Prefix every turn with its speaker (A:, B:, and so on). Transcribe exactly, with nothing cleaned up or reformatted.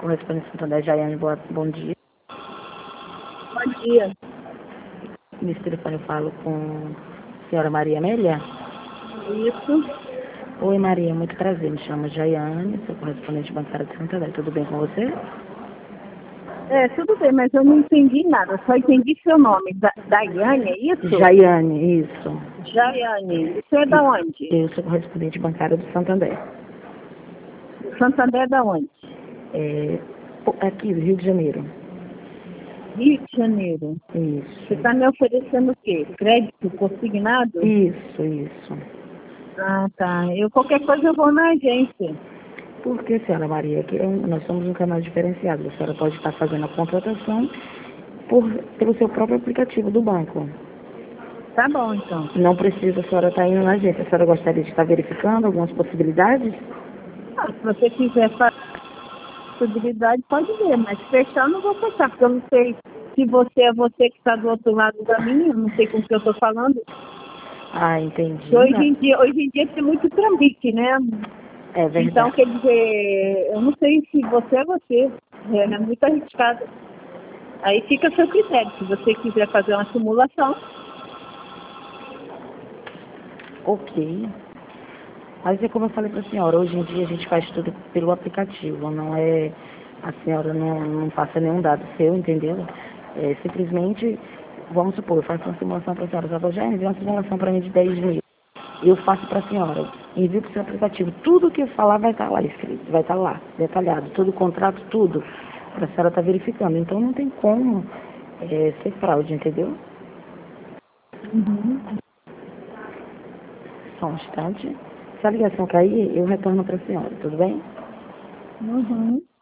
A: correspondente Santander, Jaiane, boa, bom dia.
B: Bom dia.
A: Nesse telefone eu falo com a senhora Maria Amélia?
B: Isso.
A: Oi Maria, muito prazer, me chamo Jaiane, sou correspondente bancária de Santander, tudo bem com você?
B: É, tudo bem, mas eu não entendi nada, só entendi seu nome. Da, Daiane, é isso?
A: Jaiane, isso.
B: Jaiane. Você é da onde?
A: Eu sou correspondente bancária do Santander.
B: Santander é da onde?
A: É, aqui do Rio de Janeiro.
B: Rio de Janeiro.
A: Isso.
B: Você está me oferecendo o quê? Crédito consignado?
A: Isso, isso.
B: Ah, tá. Eu, qualquer coisa eu vou na agência.
A: Por que, senhora Maria? Que é um- nós somos um canal diferenciado. A senhora pode estar fazendo a contratação por, pelo seu próprio aplicativo do banco.
B: Tá bom, então.
A: Não precisa a senhora estar indo na agência. A senhora gostaria de estar verificando algumas possibilidades?
B: Ah, se você quiser fazer possibilidade, pode ver, mas fechar eu não vou fechar, porque eu não sei se você é você que está do outro lado da linha, eu não sei com o que eu estou falando.
A: Ah, entendi.
B: Porque hoje em dia, hoje em dia tem muito trambique, né?
A: É verdade.
B: Então, quer dizer, eu não sei se você é você, é, é muito arriscado. Aí fica a seu critério, se você quiser fazer uma simulação.
A: Ok. Mas é como eu falei para a senhora, hoje em dia a gente faz tudo pelo aplicativo, não é, a senhora não, não passa nenhum dado seu, entendeu? É, simplesmente, vamos supor, eu faço uma simulação para a senhora, a senhora já enviou uma simulação para mim de dez mil. Eu faço para a senhora, envio para o seu aplicativo, tudo que eu falar vai estar lá escrito, vai estar lá, detalhado, todo o contrato, tudo, para a senhora estar verificando. Então não tem como é, ser fraude, entendeu?
B: Uhum.
A: Só um instante. Se a ligação cair, eu retorno para a senhora, tudo bem?
B: Uhum.